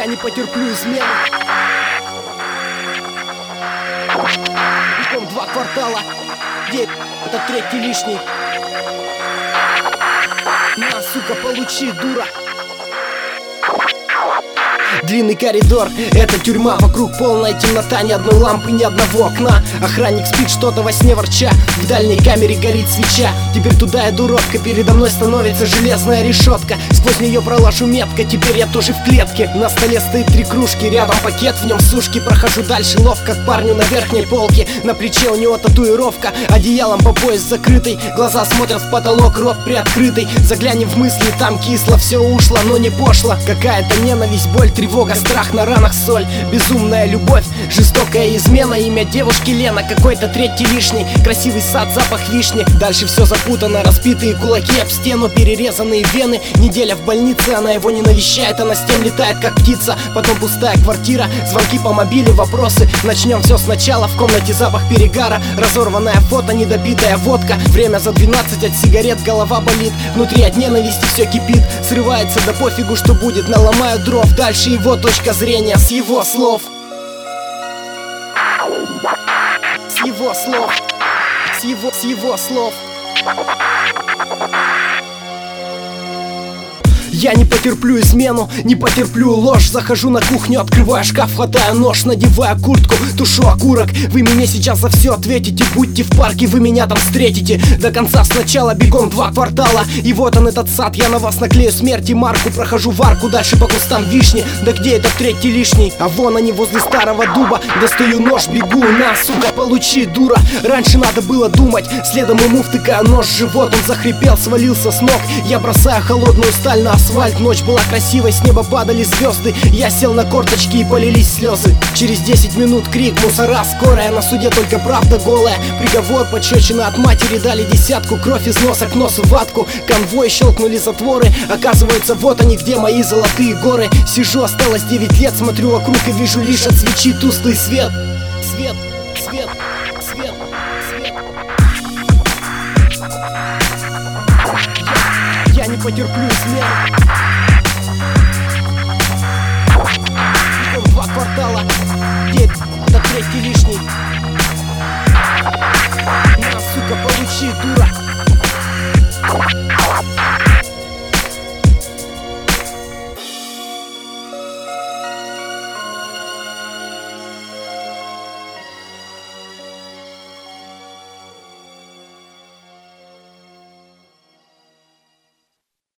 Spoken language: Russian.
Я не потерплю измену. Бегом 2 квартала. Где это 3-й лишний? На, сука, получи, дура. Длинный коридор, это тюрьма. Вокруг полная темнота, ни одной лампы, ни одного окна. Охранник спит, что-то во сне ворча. В дальней камере горит свеча. Теперь туда иду робко, передо мной становится железная решетка. Сквозь нее проложу метко, теперь я тоже в клетке. На столе стоит 3 кружки, рядом пакет, в нем сушки. Прохожу дальше ловко к парню на верхней полке. На плече у него татуировка, одеялом по пояс закрытый. Глаза смотрят в потолок, рот приоткрытый. Заглянем в мысли, там кисло, все ушло, но не пошло. Какая-то ненависть, боль, тревога, страх, на ранах соль. Безумная любовь, жестокая измена. Имя девушки Лена, какой-то 3-й лишний. Красивый сад, запах вишни. Дальше все запутано, разбитые кулаки об стену, перерезанные вены. Неделя в больнице, она его не навещает, она с тем летает, как птица. Потом пустая квартира, звонки по мобиле, вопросы. Начнем все сначала, в комнате запах перегара. Разорванное фото, недопитая водка. Время за 12, от сигарет голова болит. Внутри от ненависти все кипит. Срывается, да пофигу, что будет, наломаю дров. Дальше его точка зрения, с его слов. С его слов. С его слов. Я не потерплю измену, не потерплю ложь. Захожу на кухню, открываю шкаф, хватаю нож, надеваю куртку, тушу окурок. Вы мне сейчас за все ответите, будьте в парке, вы меня там встретите. До конца сначала бегом 2 квартала. И вот он, этот сад, я на вас наклею смерть и марку. Прохожу в арку, дальше по кустам вишни. Да где этот 3-й лишний? А вон они возле старого дуба. Достаю нож, бегу, на, сука, получи, дура. Раньше надо было думать, следом ему втыкаю нож в живот. Он захрипел, свалился с ног. Я бросаю холодную сталь на асфальт. Ночь была красивой, с неба падали звезды. Я сел на корточки и полились слезы. Через 10 минут крик, мусора, скорая. На суде только правда голая. Приговор, пощечина от матери, дали 10. Кровь из носа к носу, ватку. Конвой, щелкнули затворы. Оказывается, вот они, где мои золотые горы. Сижу, осталось 9 лет, смотрю вокруг и вижу лишь от свечи тусклый свет. Свет, свет, свет, свет. Я не потерплю измену. 2 квартала. Где это 3-й лишний? На, сука, получи, дура.